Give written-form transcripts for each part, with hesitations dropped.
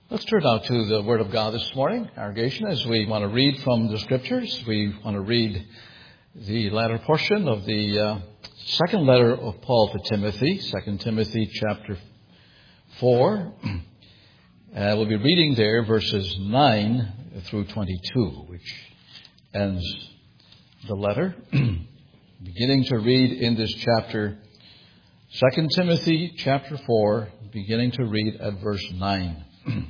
Let's turn now to the Word of God this morning, congregation, as we want to read from the Scriptures. We want to read the latter portion of the second letter of Paul to Timothy, 2 Timothy chapter 4. We'll be reading there verses 9 through 22, which ends the letter. Beginning to read in this chapter, 2 Timothy chapter 4, beginning to read at verse 9.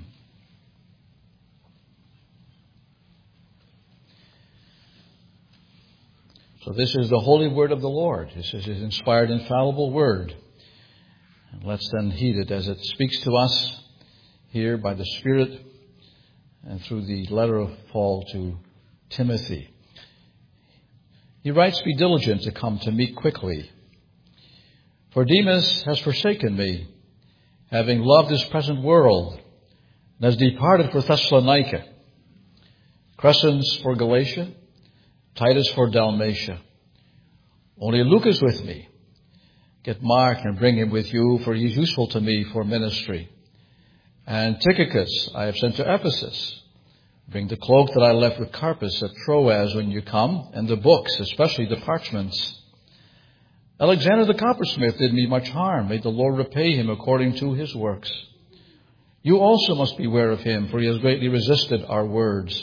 So this is the holy word of the Lord. This is His inspired, infallible word. And let's then heed it as it speaks to us here by the Spirit and through the letter of Paul to Timothy. He writes, "Be diligent to come to me quickly. For Demas has forsaken me, having loved this present world, and has departed for Thessalonica. Crescens for Galatia, Titus for Dalmatia. Only Luke is with me. Get Mark and bring him with you, for he is useful to me for ministry. And Tychicus I have sent to Ephesus. Bring the cloak that I left with Carpus at Troas when you come, and the books, especially the parchments. Alexander the coppersmith did me much harm. May the Lord repay him according to his works. You also must beware of him, for he has greatly resisted our words.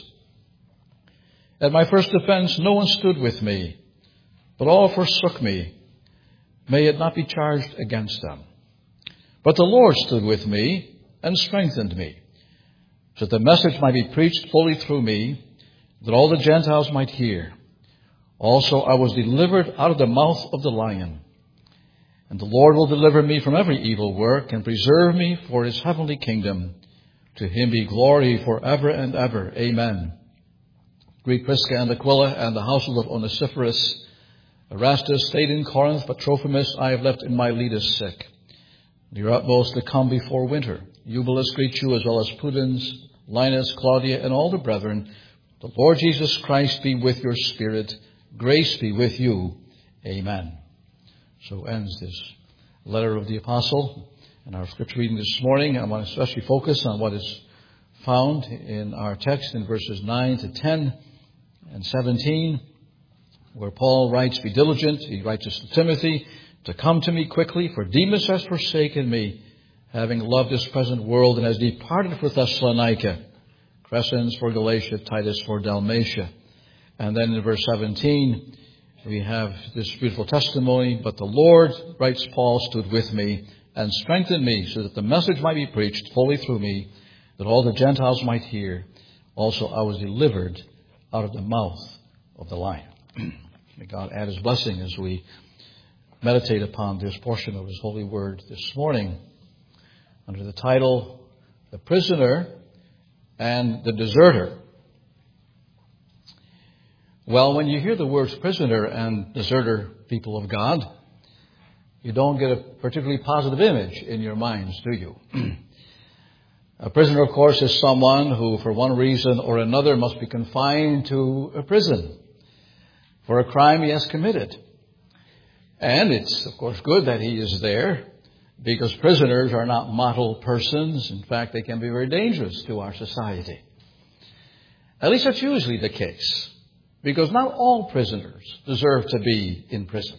At my first defense, no one stood with me, but all forsook me. May it not be charged against them. But the Lord stood with me and strengthened me, so that the message might be preached fully through me, that all the Gentiles might hear. Also, I was delivered out of the mouth of the lion. And the Lord will deliver me from every evil work and preserve me for his heavenly kingdom. To him be glory forever and ever. Amen. Greet Prisca and Aquila and the household of Onesiphorus. Erastus stayed in Corinth, but Trophimus I have left in Miletus sick. Do your utmost to come before winter. Eubulus greets you, as well as Pudens, Linus, Claudia, and all the brethren. The Lord Jesus Christ be with your spirit. Grace be with you. Amen." So ends this letter of the apostle. In our scripture reading this morning, I want to especially focus on what is found in our text in verses 9 to 10 and 17, where Paul writes, "Be diligent," he writes this to Timothy, "to come to me quickly, for Demas has forsaken me, having loved this present world, and has departed for Thessalonica. Crescens for Galatia, Titus for Dalmatia." And then in verse 17, we have this beautiful testimony, "But the Lord," writes Paul, "stood with me and strengthened me, so that the message might be preached fully through me, that all the Gentiles might hear. Also I was delivered out of the mouth of the lion." May God add his blessing as we meditate upon this portion of his holy word this morning, under the title, "The Prisoner and the Deserter." Well, when you hear the words prisoner and deserter, people of God, you don't get a particularly positive image in your minds, do you? A prisoner, of course, is someone who, for one reason or another, must be confined to a prison for a crime he has committed. And it's, of course, good that he is there, because prisoners are not model persons. In fact, they can be very dangerous to our society. At least that's usually the case, because not all prisoners deserve to be in prison.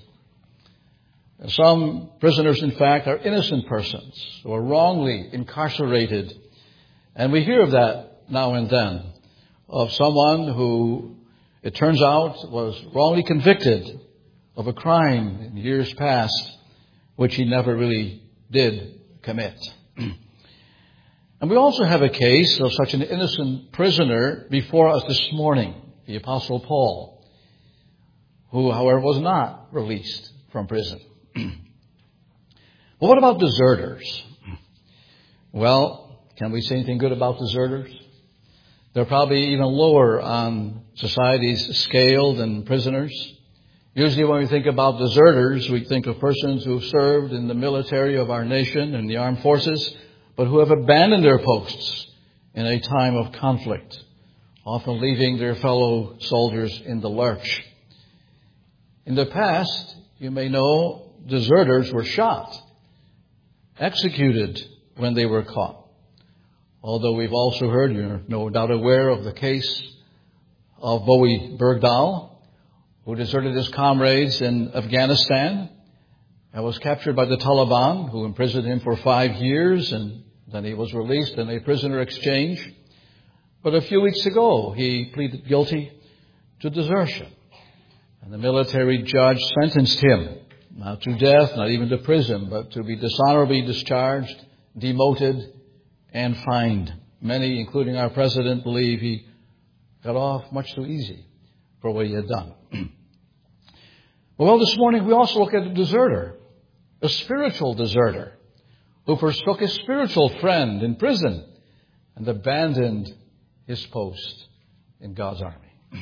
Some prisoners, in fact, are innocent persons who are wrongly incarcerated. And we hear of that now and then, of someone who, it turns out, was wrongly convicted of a crime in years past, which he never really did commit. And we also have a case of such an innocent prisoner before us this morning, the Apostle Paul, who, however, was not released from prison. But what about deserters? Well, can we say anything good about deserters? They're probably even lower on society's scale than prisoners. Usually when we think about deserters, we think of persons who have served in the military of our nation and the armed forces, but who have abandoned their posts in a time of conflict, often leaving their fellow soldiers in the lurch. In the past, you may know, deserters were shot, executed when they were caught. Although we've also heard, you're no doubt aware of the case of Bowie Bergdahl, who deserted his comrades in Afghanistan and was captured by the Taliban, who imprisoned him for 5 years, and then he was released in a prisoner exchange. But a few weeks ago, he pleaded guilty to desertion. And the military judge sentenced him, not to death, not even to prison, but to be dishonorably discharged, demoted, and fined. Many, including our president, believe he got off much too easy for what he had done. Well, this morning we also look at a deserter, a spiritual deserter, who forsook his spiritual friend in prison and abandoned his post in God's army.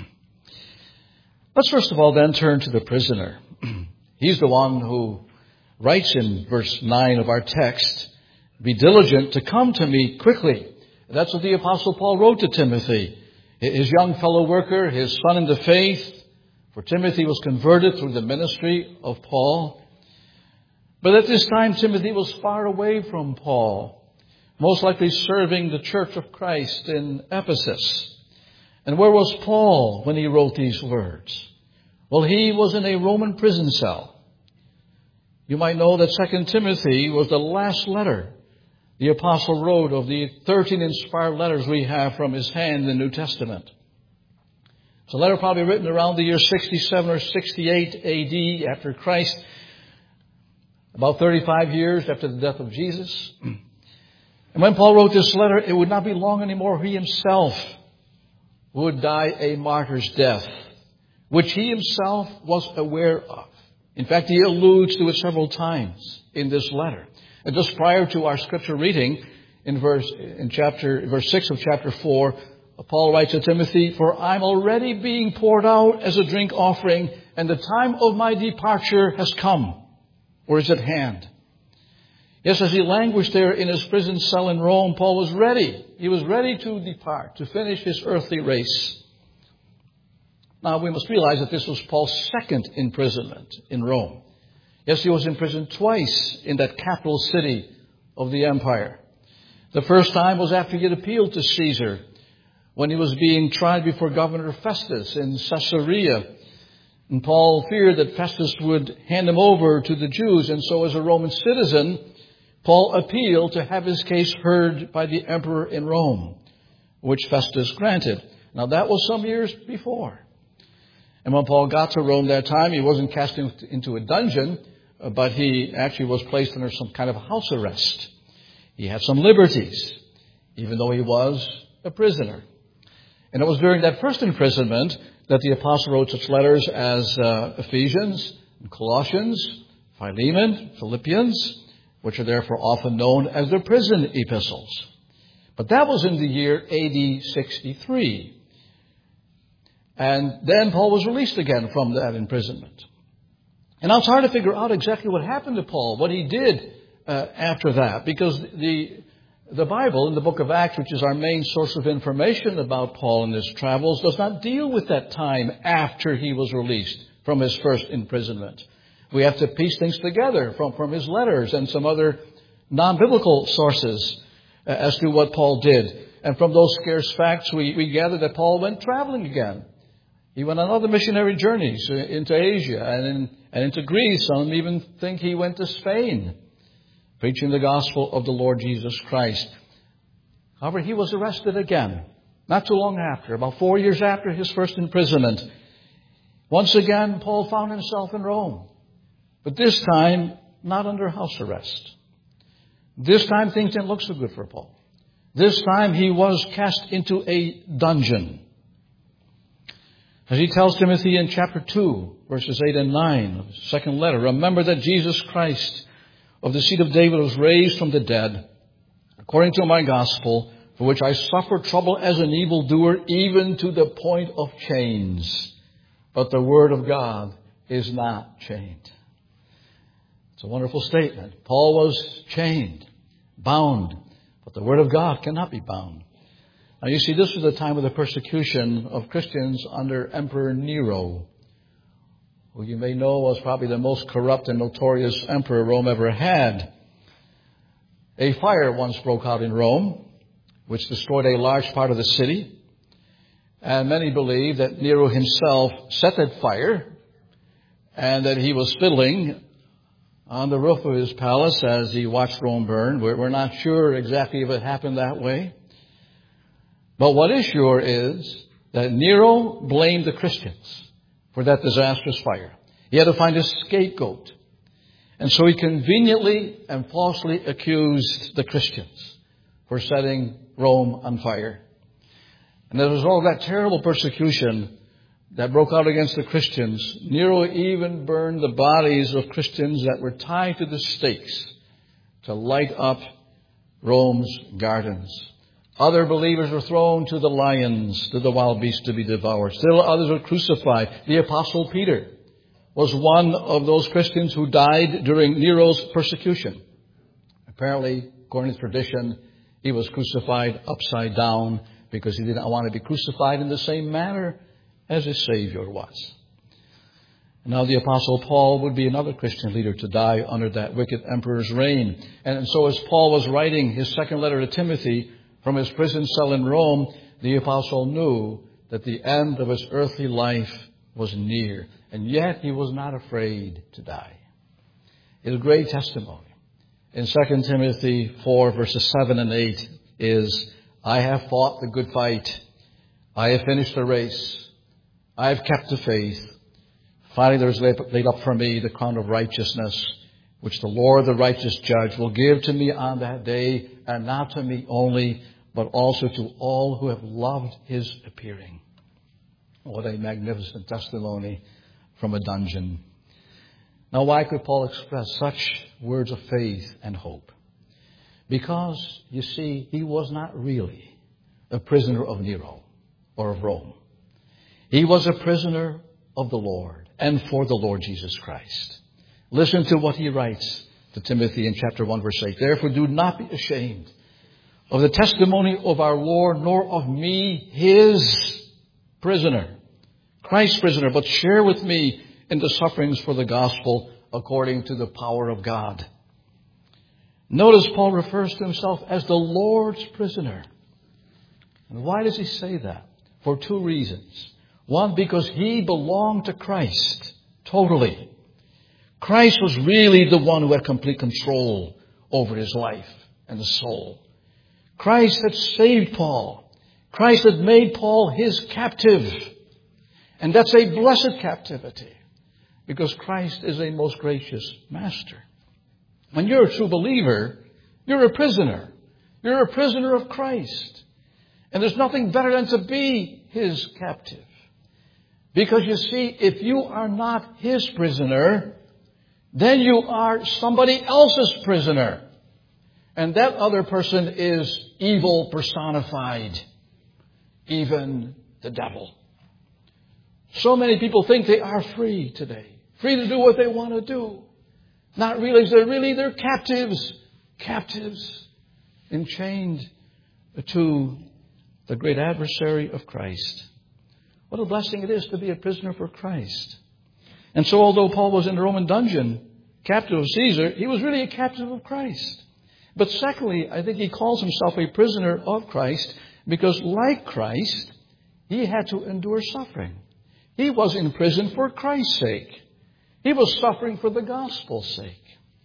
Let's first of all then turn to the prisoner. He's the one who writes in verse 9 of our text, "Be diligent to come to me quickly." That's what the Apostle Paul wrote to Timothy, his young fellow worker, his son in the faith. For Timothy was converted through the ministry of Paul. But at this time, Timothy was far away from Paul, most likely serving the church of Christ in Ephesus. And where was Paul when he wrote these words? Well, he was in a Roman prison cell. You might know that 2 Timothy was the last letter the apostle wrote of the 13 inspired letters we have from his hand in the New Testament. It's a letter probably written around the year 67 or 68 AD after Christ, about 35 years after the death of Jesus. And when Paul wrote this letter, it would not be long anymore he himself would die a martyr's death, which he himself was aware of. In fact, he alludes to it several times in this letter. And just prior to our scripture reading, in verse 6 of chapter 4, Paul writes to Timothy, "For I'm already being poured out as a drink offering, and the time of my departure has come," or is at hand. Yes, as he languished there in his prison cell in Rome, Paul was ready. He was ready to depart, to finish his earthly race. Now, we must realize that this was Paul's second imprisonment in Rome. Yes, he was imprisoned twice in that capital city of the empire. The first time was after he had appealed to Caesar, when he was being tried before Governor Festus in Caesarea. And Paul feared that Festus would hand him over to the Jews, and so as a Roman citizen, Paul appealed to have his case heard by the emperor in Rome, which Festus granted. Now, that was some years before. And when Paul got to Rome that time, he wasn't cast into a dungeon, but he actually was placed under some kind of house arrest. He had some liberties, even though he was a prisoner. And it was during that first imprisonment that the apostle wrote such letters as Ephesians, Colossians, Philemon, Philippians, which are therefore often known as the prison epistles. But that was in the year AD 63. And then Paul was released again from that imprisonment. And now it's hard to figure out exactly what happened to Paul, what he did after that, because the Bible in the book of Acts, which is our main source of information about Paul and his travels, does not deal with that time after he was released from his first imprisonment. We have to piece things together from his letters and some other non-biblical sources as to what Paul did. And from those scarce facts, we gather that Paul went traveling again. He went on other missionary journeys into Asia and into Greece. Some even think he went to Spain, preaching the gospel of the Lord Jesus Christ. However, he was arrested again, not too long after, about 4 years after his first imprisonment. Once again, Paul found himself in Rome, but this time not under house arrest. This time things didn't look so good for Paul. This time he was cast into a dungeon. As he tells Timothy in chapter 2, verses 8 and 9 of his second letter, "Remember that Jesus Christ of the seed of David was raised from the dead, according to my gospel, for which I suffer trouble as an evildoer, even to the point of chains. But the word of God is not chained." It's a wonderful statement. Paul was chained, bound, but the word of God cannot be bound. Now, you see, this was the time of the persecution of Christians under Emperor Nero, who you may know was probably the most corrupt and notorious emperor Rome ever had. A fire once broke out in Rome, which destroyed a large part of the city. And many believe that Nero himself set that fire and that he was fiddling on the roof of his palace as he watched Rome burn. We're not sure exactly if it happened that way. But what is sure is that Nero blamed the Christians for that disastrous fire. He had to find a scapegoat. And so he conveniently and falsely accused the Christians for setting Rome on fire. And as a result of that terrible persecution that broke out against the Christians, Nero even burned the bodies of Christians that were tied to the stakes to light up Rome's gardens. Other believers were thrown to the lions, to the wild beasts to be devoured. Still others were crucified. The Apostle Peter was one of those Christians who died during Nero's persecution. Apparently, according to tradition, he was crucified upside down because he did not want to be crucified in the same manner as his Savior was. Now the Apostle Paul would be another Christian leader to die under that wicked emperor's reign. And so as Paul was writing his second letter to Timothy from his prison cell in Rome, the Apostle knew that the end of his earthly life was near. And yet he was not afraid to die. His great testimony in 2 Timothy 4 verses 7 and 8 is, I have fought the good fight. I have finished the race. I have kept the faith. Finally, there is laid up for me the crown of righteousness, which the Lord, the righteous judge, will give to me on that day, and not to me only, but also to all who have loved his appearing. What a magnificent testimony from a dungeon. Now, why could Paul express such words of faith and hope? Because, you see, he was not really a prisoner of Nero or of Rome. He was a prisoner of the Lord and for the Lord Jesus Christ. Listen to what he writes to Timothy in chapter 1 verse 8. Therefore do not be ashamed of the testimony of our Lord, nor of me, his prisoner, Christ's prisoner, but share with me in the sufferings for the gospel according to the power of God. Notice Paul refers to himself as the Lord's prisoner. And why does he say that? For two reasons. One, because he belonged to Christ totally. Christ was really the one who had complete control over his life and his soul. Christ had saved Paul. Christ had made Paul his captive. And that's a blessed captivity because Christ is a most gracious master. When you're a true believer, you're a prisoner. You're a prisoner of Christ. And there's nothing better than to be his captive. Because you see, if you are not his prisoner, then you are somebody else's prisoner. And that other person is evil personified. Even the devil. So many people think they are free today. Free to do what they want to do. Not realize they're captives. Captives. Enchained to the great adversary of Christ. What a blessing it is to be a prisoner for Christ. And so although Paul was in the Roman dungeon, captive of Caesar, he was really a captive of Christ. But secondly, I think he calls himself a prisoner of Christ because like Christ, he had to endure suffering. He was in prison for Christ's sake. He was suffering for the gospel's sake.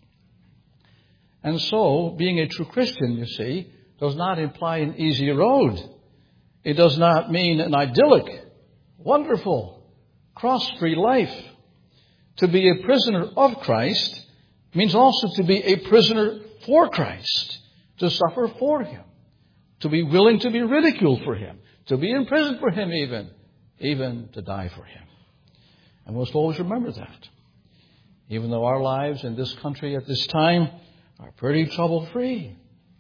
And so, being a true Christian, you see, does not imply an easy road. It does not mean an idyllic, wonderful, cross-free life. To be a prisoner of Christ means also to be a prisoner for Christ, to suffer for him, to be willing to be ridiculed for him, to be in prison for him even to die for him. And we must always remember that. Even though our lives in this country at this time are pretty trouble-free.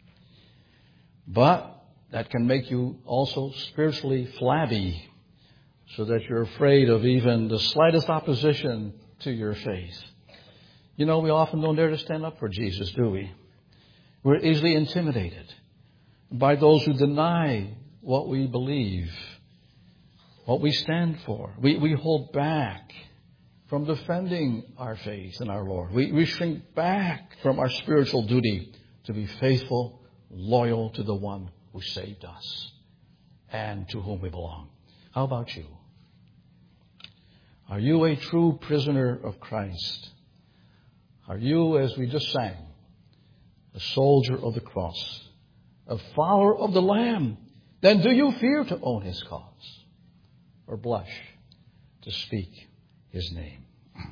But that can make you also spiritually flabby, so that you're afraid of even the slightest opposition to your faith. You know, we often don't dare to stand up for Jesus, do we? We're easily intimidated by those who deny what we believe, what we stand for. We hold back from defending our faith in our Lord. We shrink back from our spiritual duty to be faithful, loyal to the one who saved us and to whom we belong. How about you? Are you a true prisoner of Christ? Are you, as we just sang, a soldier of the cross, a follower of the Lamb? Then do you fear to own his cause or blush to speak his name?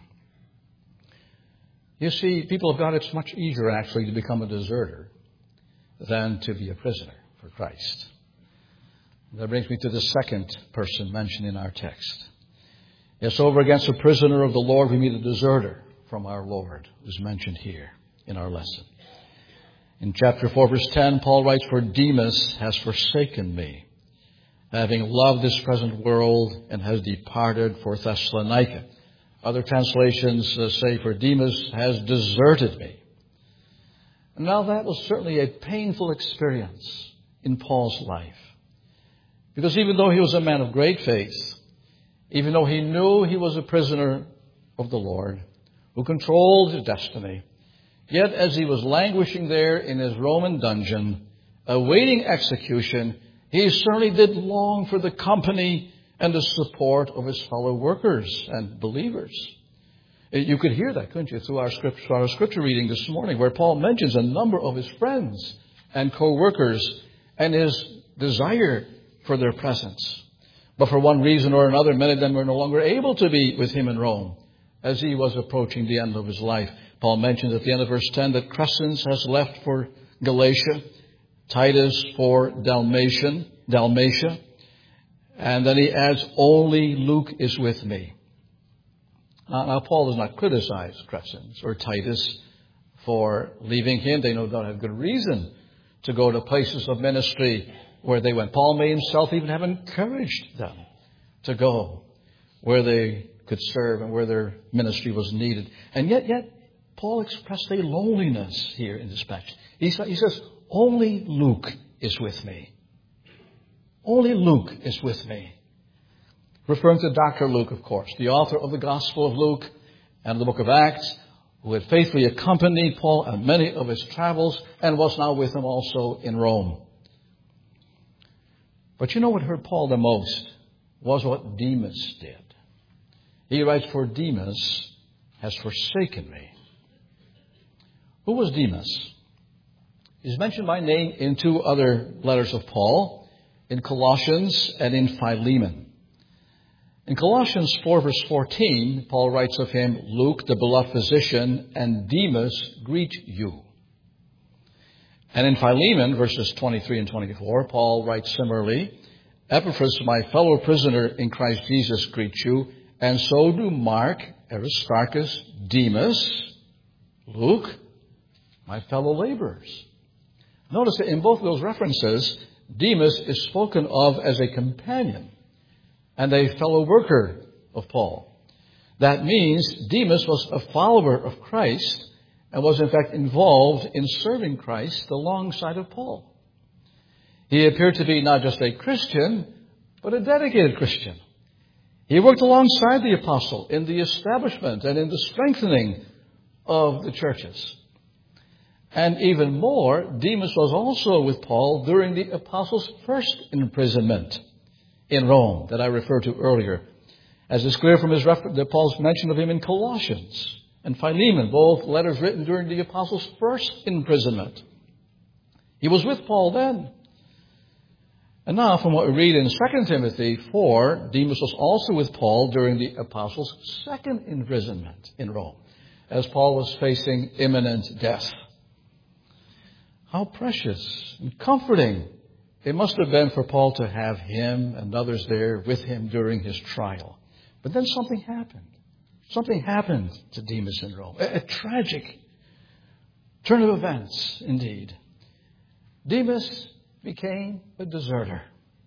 You see, people of God, it's much easier actually to become a deserter than to be a prisoner for Christ. That brings me to the second person mentioned in our text. Yes, over against a prisoner of the Lord, we meet a deserter from our Lord, who's mentioned here in our lesson. In chapter 4, verse 10, Paul writes, "For Demas has forsaken me, having loved this present world, and has departed for Thessalonica." Other translations say, "For Demas has deserted me." And now that was certainly a painful experience in Paul's life. Because even though he was a man of great faith, even though he knew he was a prisoner of the Lord, who controlled his destiny, yet as he was languishing there in his Roman dungeon, awaiting execution, he certainly did long for the company and the support of his fellow workers and believers. You could hear that, couldn't you, through our scripture reading this morning, where Paul mentions a number of his friends and co-workers and his desire for their presence. But for one reason or another, many of them were no longer able to be with him in Rome as he was approaching the end of his life. Paul mentions at the end of verse 10 that Crescens has left for Galatia, Titus for Dalmatia, and then he adds, "Only Luke is with me." Now Paul does not criticize Crescens or Titus for leaving him. They no doubt have good reason to go to places of ministry where they went. Paul may himself even have encouraged them to go where they could serve and where their ministry was needed. And yet Paul expressed a loneliness here in this passage. He says, "Only Luke is with me." Only Luke is with me. Referring to Dr. Luke, of course, the author of the Gospel of Luke and the book of Acts, who had faithfully accompanied Paul on many of his travels and was now with him also in Rome. But you know what hurt Paul the most was what Demas did. He writes, "For Demas has forsaken me." Who was Demas? He's mentioned by name in two other letters of Paul, in Colossians and in Philemon. In Colossians 4, verse 14, Paul writes of him, "Luke, the beloved physician, and Demas greet you." And in Philemon, verses 23 and 24, Paul writes similarly, "Epaphras, my fellow prisoner in Christ Jesus, greets you, and so do Mark, Aristarchus, Demas, Luke, my fellow laborers." Notice that in both of those references, Demas is spoken of as a companion and a fellow worker of Paul. That means Demas was a follower of Christ and was in fact involved in serving Christ alongside of Paul. He appeared to be not just a Christian, but a dedicated Christian. He worked alongside the apostle in the establishment and in the strengthening of the churches. And even more, Demas was also with Paul during the apostle's first imprisonment in Rome that I referred to earlier, as is clear from Paul's mention of him in Colossians and Philemon, both letters written during the apostle's first imprisonment. He was with Paul then. And now, from what we read in 2 Timothy 4, Demas was also with Paul during the apostle's second imprisonment in Rome, as Paul was facing imminent death. How precious and comforting it must have been for Paul to have him and others there with him during his trial. But then something happened. Something happened to Demas in Rome. A tragic turn of events, indeed. Demas became a deserter.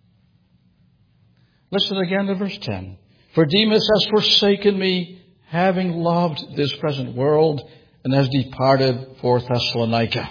Listen again to verse 10. "For Demas has forsaken me, having loved this present world, and has departed for Thessalonica."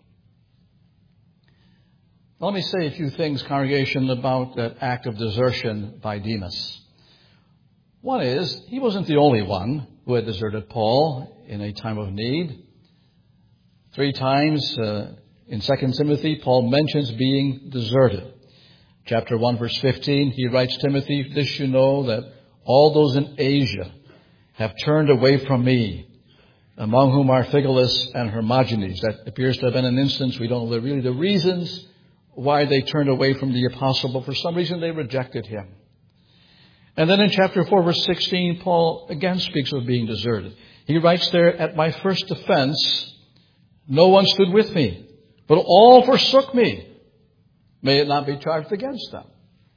Let me say a few things, congregation, about that act of desertion by Demas. One is, he wasn't the only one who had deserted Paul in a time of need. 3 times In 2 Timothy, Paul mentions being deserted. Chapter 1, verse 15, he writes, Timothy, this you know, that all those in Asia have turned away from me, among whom are Phygelus and Hermogenes. That appears to have been an instance. We don't know really the reasons why they turned away from the apostle, but for some reason they rejected him. And then in chapter 4, verse 16, Paul again speaks of being deserted. He writes there, at my first offense, no one stood with me, but all forsook me. May it not be charged against them.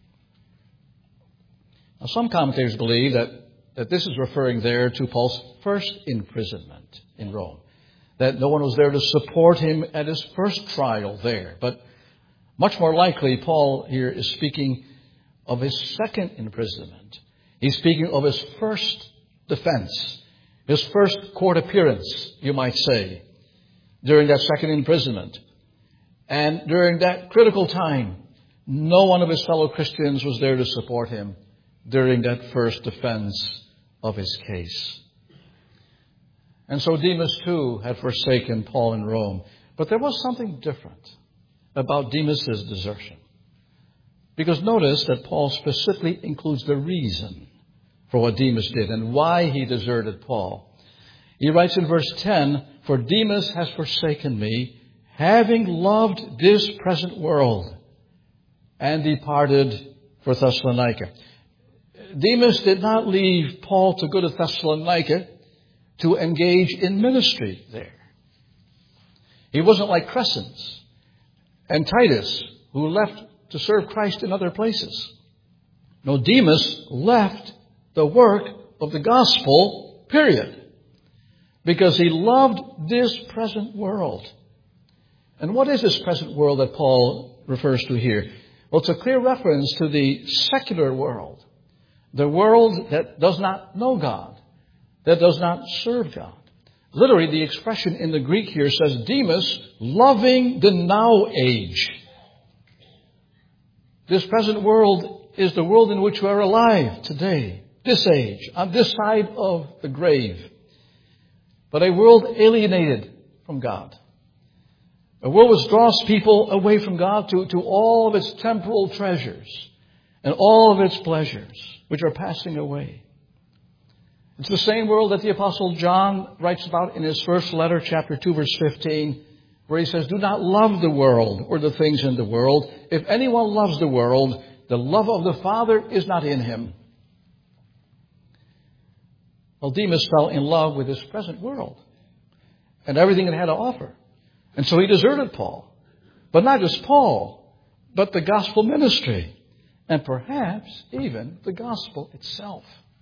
Now, some commentators believe that this is referring there to Paul's first imprisonment in Rome, that no one was there to support him at his first trial there. But much more likely, Paul here is speaking of his second imprisonment. He's speaking of his first defense, his first court appearance, you might say, during that second imprisonment. And during that critical time, no one of his fellow Christians was there to support him during that first defense of his case. And so Demas too had forsaken Paul in Rome. But there was something different about Demas's desertion. Because notice that Paul specifically includes the reason for what Demas did and why he deserted Paul. He writes in verse 10, for Demas has forsaken me, having loved this present world, and departed for Thessalonica. Demas did not leave Paul to go to Thessalonica to engage in ministry there. He wasn't like Crescens and Titus, who left to serve Christ in other places. No, Demas left the work of the gospel, period, because he loved this present world. And what is this present world that Paul refers to here? Well, it's a clear reference to the secular world, the world that does not know God, that does not serve God. Literally, the expression in the Greek here says, Demas, loving the now age. This present world is the world in which we are alive today, this age, on this side of the grave. But a world alienated from God. A world which draws people away from God to all of its temporal treasures and all of its pleasures, which are passing away. It's the same world that the Apostle John writes about in his first letter, chapter 2, verse 15, where he says, do not love the world or the things in the world. If anyone loves the world, the love of the Father is not in him. Well, Demas fell in love with this present world and everything it had to offer. And so he deserted Paul. But not just Paul, but the gospel ministry. And perhaps even the gospel itself.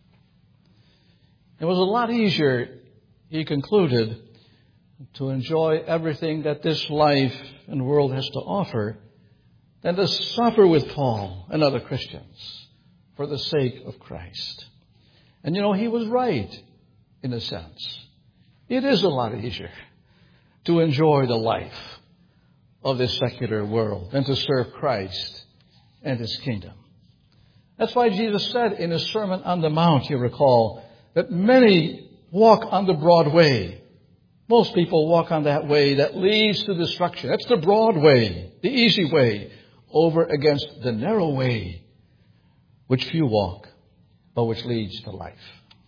It was a lot easier, he concluded, to enjoy everything that this life and world has to offer than to suffer with Paul and other Christians for the sake of Christ. And he was right in a sense. It is a lot easier to enjoy the life of this secular world than to serve Christ and His kingdom. That's why Jesus said in His Sermon on the Mount, you recall, that many walk on the broad way. Most people walk on that way that leads to destruction. That's the broad way, the easy way, over against the narrow way, which few walk, but which leads to life.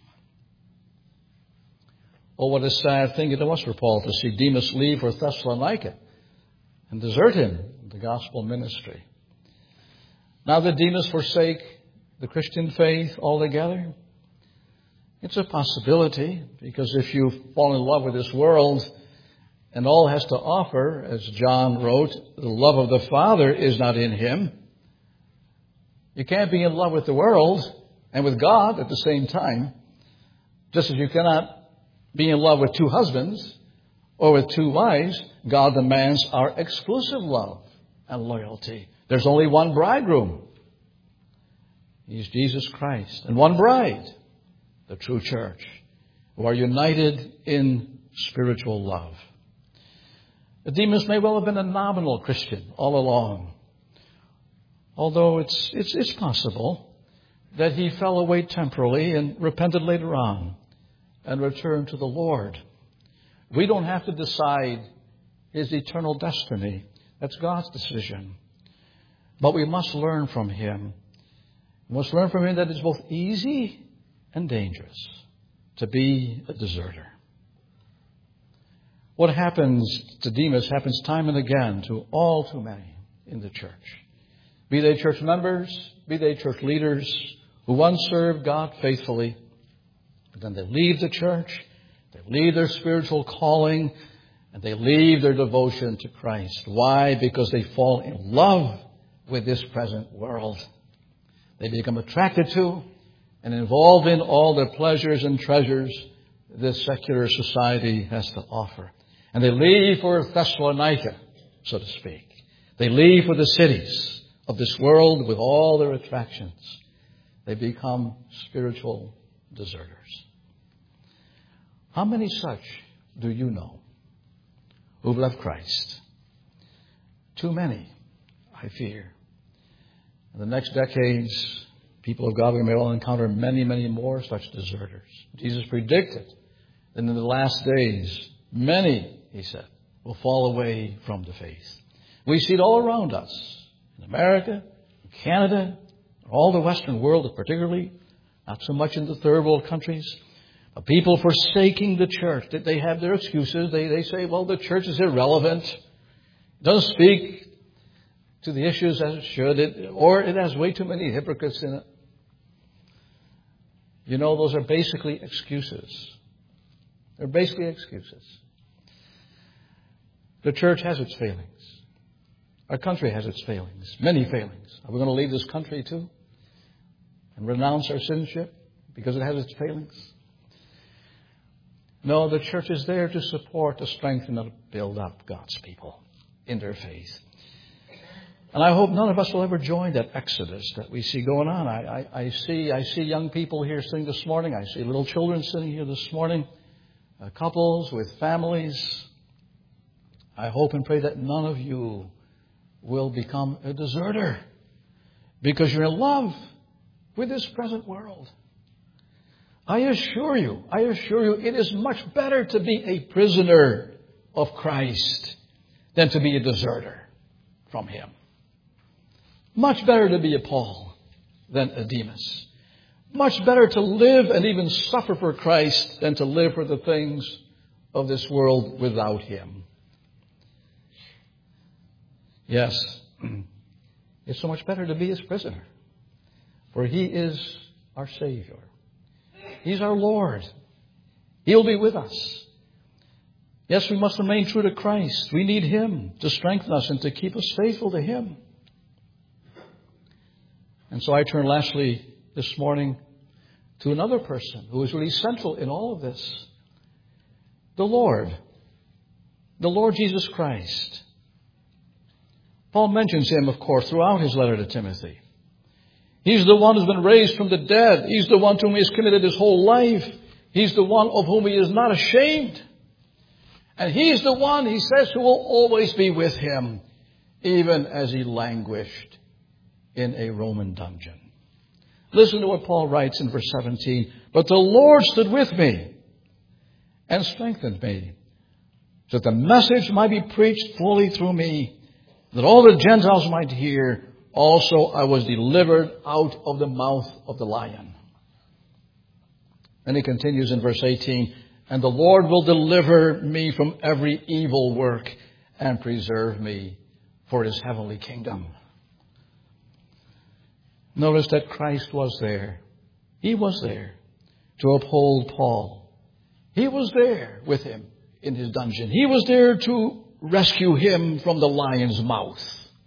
Oh, what a sad thing it was for Paul to see Demas leave for Thessalonica and desert him in the gospel ministry. Now did Demas forsake the Christian faith altogether? It's a possibility, because if you fall in love with this world and all it has to offer, as John wrote, the love of the Father is not in him. You can't be in love with the world and with God at the same time, just as you cannot be in love with two husbands or with two wives. God demands our exclusive love and loyalty. There's only one bridegroom. He's Jesus Christ. And one bride, the true church, who are united in spiritual love. Demas may well have been a nominal Christian all along. Although it's possible that he fell away temporarily and repented later on and returned to the Lord. We don't have to decide his eternal destiny. That's God's decision. But we must learn from him. We must learn from him that it's both easy and dangerous to be a deserter. What happens to Demas happens time and again to all too many in the church. Be they church members, be they church leaders who once served God faithfully, but then they leave the church, they leave their spiritual calling, and they leave their devotion to Christ. Why? Because they fall in love with this present world. They become attracted to and involved in all the pleasures and treasures this secular society has to offer. And they leave for Thessalonica, so to speak. They leave for the cities of this world with all their attractions. They become spiritual deserters. How many such do you know who've left Christ? Too many, I fear. In the next decades, people of God, we may all encounter many, many more such deserters. Jesus predicted that in the last days, many, he said, will fall away from the faith. We see it all around us, in America, in Canada, all the Western world particularly, not so much in the third world countries. But people forsaking the church, that they have their excuses. They say, well, the church is irrelevant. It doesn't speak to the issues as it should, or it has way too many hypocrites in it. You know, those are basically excuses. They're basically excuses. The church has its failings. Our country has its failings, many failings. Are we going to leave this country too and renounce our citizenship because it has its failings? No, the church is there to support, to strengthen, and build up God's people in their faith. And I hope none of us will ever join that exodus that we see going on. I see young people here sitting this morning. I see little children sitting here this morning, couples with families. I hope and pray that none of you will become a deserter because you're in love with this present world. I assure you, it is much better to be a prisoner of Christ than to be a deserter from him. Much better to be a Paul than a Demas. Much better to live and even suffer for Christ than to live for the things of this world without him. Yes, it's so much better to be his prisoner, for he is our Savior. He's our Lord. He'll be with us. Yes, we must remain true to Christ. We need him to strengthen us and to keep us faithful to him. And so I turn lastly this morning to another person who is really central in all of this. The Lord Jesus Christ. Paul mentions him, of course, throughout his letter to Timothy. He's the one who's been raised from the dead. He's the one to whom he has committed his whole life. He's the one of whom he is not ashamed. And he's the one, he says, who will always be with him, even as he languished in a Roman dungeon. Listen to what Paul writes in verse 17. But the Lord stood with me and strengthened me, so that the message might be preached fully through me, that all the Gentiles might hear. Also, I was delivered out of the mouth of the lion. And he continues in verse 18, and the Lord will deliver me from every evil work and preserve me for his heavenly kingdom. Notice that Christ was there. He was there to uphold Paul. He was there with him in his dungeon. He was there to rescue him from the lion's mouth.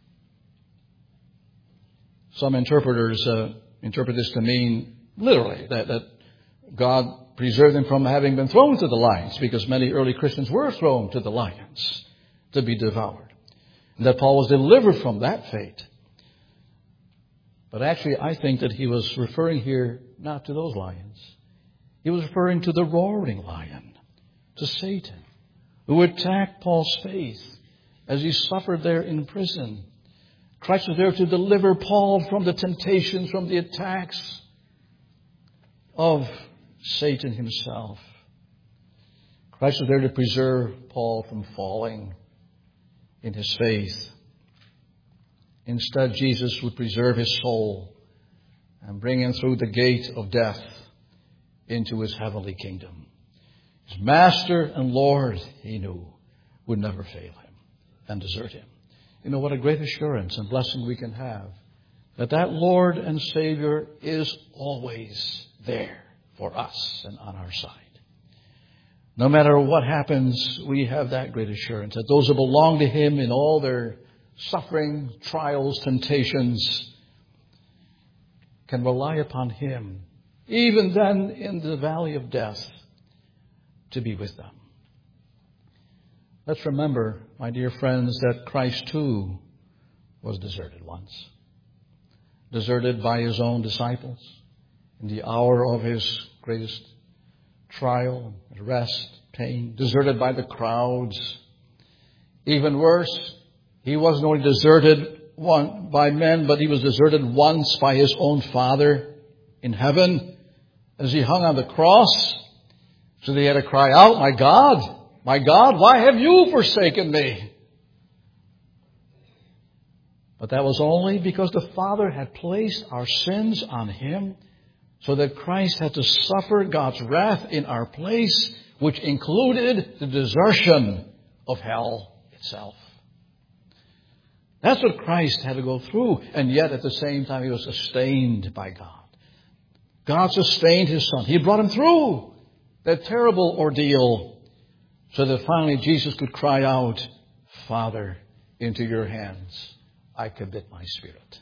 Some interpreters interpret this to mean literally that God preserved him from having been thrown to the lions, because many early Christians were thrown to the lions to be devoured. And that Paul was delivered from that fate. But actually, I think that he was referring here not to those lions. He was referring to the roaring lion, to Satan, who attacked Paul's faith as he suffered there in prison. Christ was there to deliver Paul from the temptations, from the attacks of Satan himself. Christ was there to preserve Paul from falling in his faith. Instead, Jesus would preserve his soul and bring him through the gate of death into his heavenly kingdom. His Master and Lord, he knew, would never fail him and desert him. You know what a great assurance and blessing we can have, that Lord and Savior is always there for us and on our side. No matter what happens, we have that great assurance that those who belong to him in all their suffering, trials, temptations, can rely upon him, even then in the valley of death, to be with them. Let's remember, my dear friends, that Christ too was deserted once. Deserted by his own disciples in the hour of his greatest trial, arrest, pain. Deserted by the crowds. Even worse, he wasn't only deserted by men, but he was deserted once by his own Father in heaven as he hung on the cross. So they had to cry out, my God, why have you forsaken me? But that was only because the Father had placed our sins on him, so that Christ had to suffer God's wrath in our place, which included the desertion of hell itself. That's what Christ had to go through. And yet at the same time, he was sustained by God. God sustained his Son. He brought him through that terrible ordeal so that finally Jesus could cry out, Father, into your hands I commit my spirit.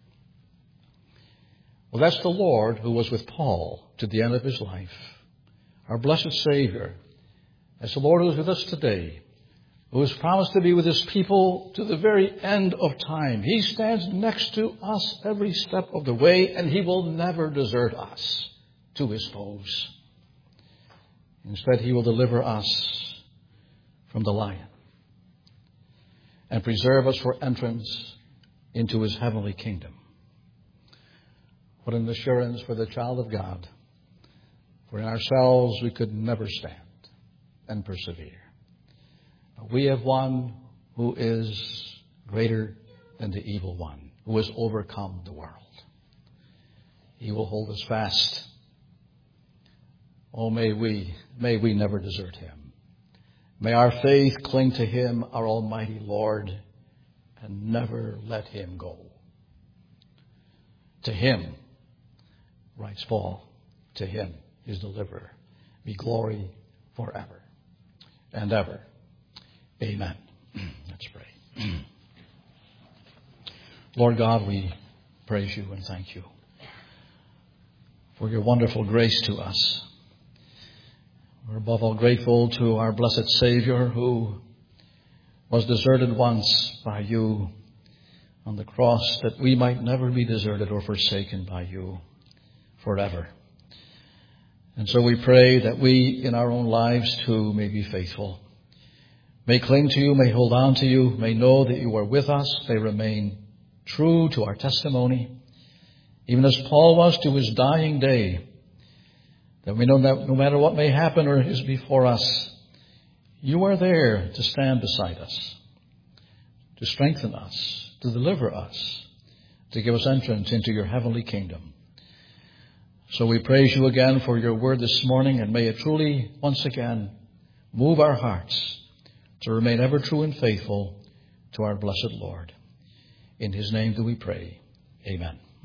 Well, that's the Lord who was with Paul to the end of his life. Our blessed Savior. That's the Lord who is with us today, who has promised to be with his people to the very end of time. He stands next to us every step of the way, and he will never desert us to his foes. Instead, he will deliver us from the lion and preserve us for entrance into his heavenly kingdom. What an assurance for the child of God. For in ourselves we could never stand and persevere. But we have one who is greater than the evil one, who has overcome the world. He will hold us fast. Oh, may we never desert him. May our faith cling to him, our almighty Lord, and never let him go. To him, writes Paul, to him, his deliverer, be glory forever and ever. Amen. Let's pray. Lord God, we praise you and thank you for your wonderful grace to us. We're above all grateful to our blessed Savior who was deserted once by you on the cross, that we might never be deserted or forsaken by you forever. And so we pray that we in our own lives too may be faithful, may cling to you, may hold on to you, may know that you are with us, may remain true to our testimony, even as Paul was to his dying day, that we know that no matter what may happen or is before us, you are there to stand beside us, to strengthen us, to deliver us, to give us entrance into your heavenly kingdom. So we praise you again for your word this morning, and may it truly, once again, move our hearts to remain ever true and faithful to our blessed Lord. In his name do we pray. Amen.